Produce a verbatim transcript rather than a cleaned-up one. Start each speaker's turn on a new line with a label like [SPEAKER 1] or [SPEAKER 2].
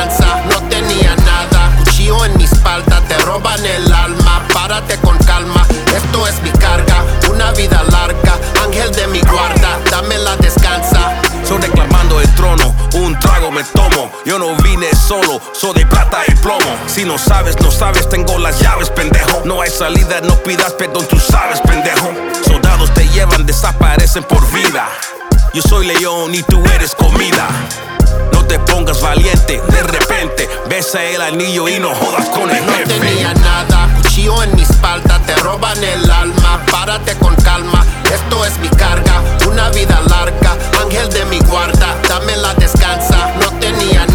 [SPEAKER 1] descansa. No tenía nada, cuchillo en mi espalda, te roban el alma. Párate con calma, esto es mi carga. Una vida larga, ángel de mi guarda, dámela descansa.
[SPEAKER 2] Soy reclamando el trono, un trago me tomo. Yo no vine solo, soy de plata y plomo. Si no sabes, no sabes, tengo las llaves, pendejo. No hay salida, no pidas perdón, tú sabes, pendejo. Soldados te llevan, desaparecen por vida. Yo soy león y tú eres comida. No te pongas valiente, de repente besa el anillo y no jodas con el jefe.
[SPEAKER 1] No tenía nada, cuchillo en mi espalda, te roban el alma. Párate con calma, esto es mi carga. Una vida larga, ángel de mi guarda, dámela descansa. No tenía nada.